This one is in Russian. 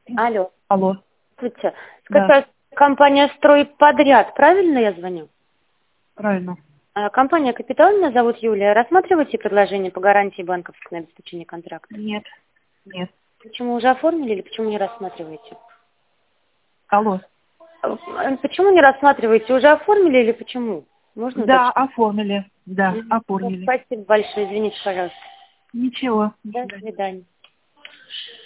Алло. Алло. Здравствуйте. Да, Скажите, компания «Стройподряд», правильно я звоню? правильно. Компания «Капитал», меня зовут Юлия. Рассматриваете предложение по гарантии банковской на обеспечение контракта? Нет, нет. Почему уже оформили или почему не рассматриваете? Алло. Почему не рассматриваете? Уже оформили или почему? Можно Да, уточнить? оформили. Да, Ну, оформили. спасибо большое. Извините, пожалуйста. Ничего. До До свидания. свидания.